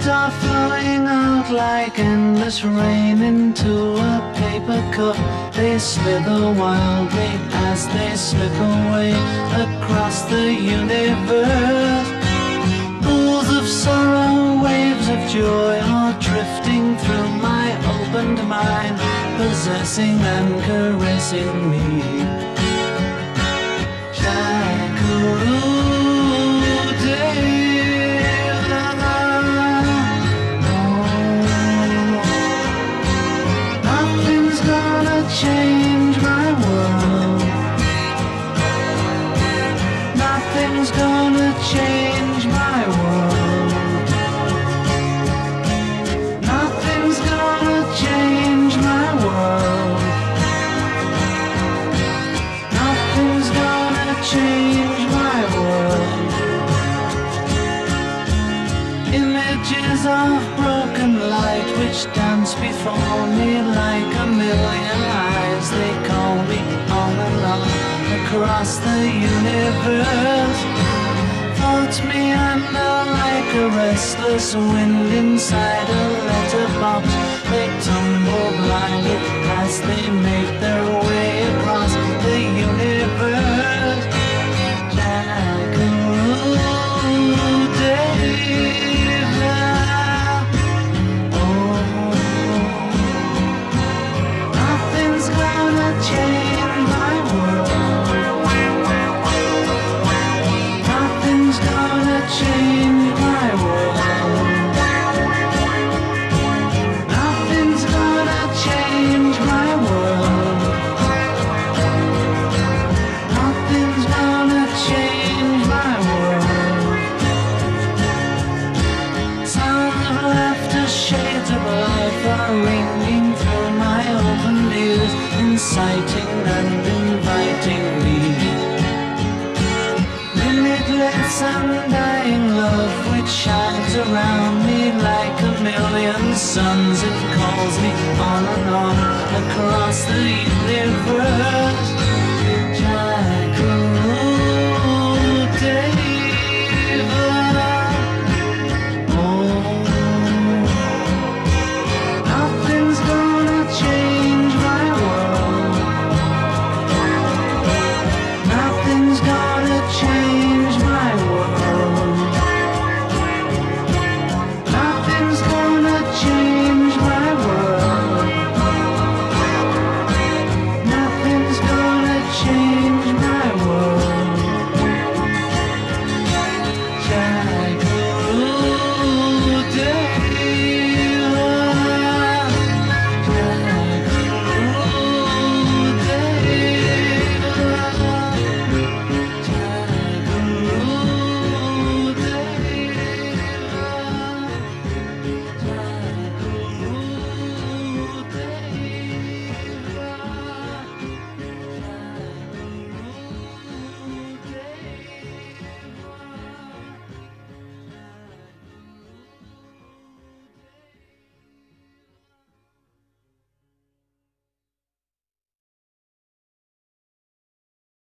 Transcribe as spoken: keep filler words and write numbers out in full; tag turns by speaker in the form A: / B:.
A: are flowing out like endless rain into a paper cup. They slither wildly as they slip away across the universe. Pools of sorrow, waves of joy are drifting through my opened mind, possessing and caressing me. Change my world. Nothing's gonna change my world. Nothing's gonna change my world. Nothing's gonna change my world. Images of broken light which dance before me like a million eyes. They call me on and on across the universe. Float me under like a restless wind inside a letterbox. They tumble blindly as they make their way across the universe. Jackaroo David. Change my world. Nothing's gonna change my world. Nothing's gonna change my world. Nothing's gonna change my world. Sounds of laughter, shades of life are ringing through my open ears, inciting and inviting me. Limitless undying love which shines around me like a million suns. It calls me on and on across the universe.